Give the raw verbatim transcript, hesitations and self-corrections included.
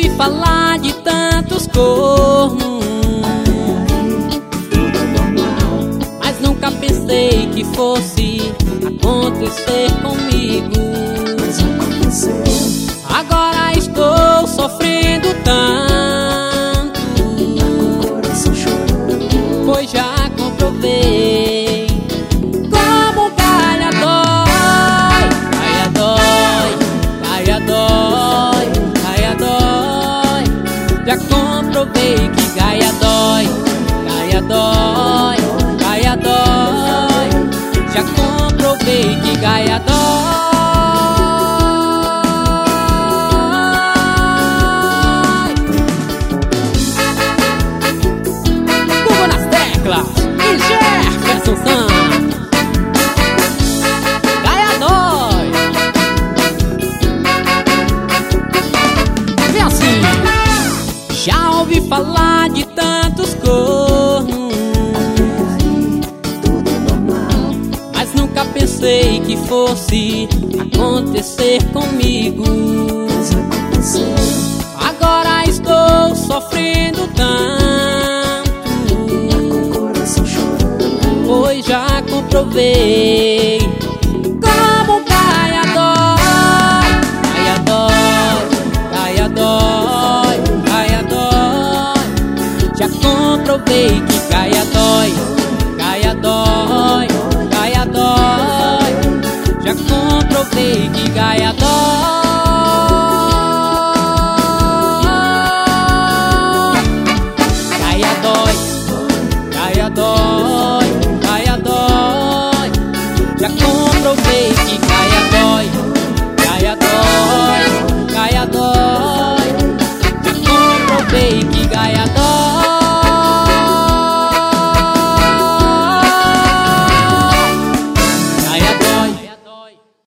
ouvi falar de tantos cornos, mas nunca pensei que fosse acontecer comigo. Agora estou sofrendo tanto, pois já comprovei como Gaia dói. Gaia dói, Gaia dói, Gaia dói. Já comprovei que Gaia dói, Gaia dói, Gaia dói. Já comprovei que Gaia dói. Google nas teclas e Jefferson Santos. Gaia dói. Vem assim. Já ouvi falar de tantos cornos, mas nunca pensei que fosse acontecer comigo. Agora estou sofrendo tanto, pois já comprovei como Gaia dói. Gaia dói, Gaia dói, Gaia dói. Já comprovei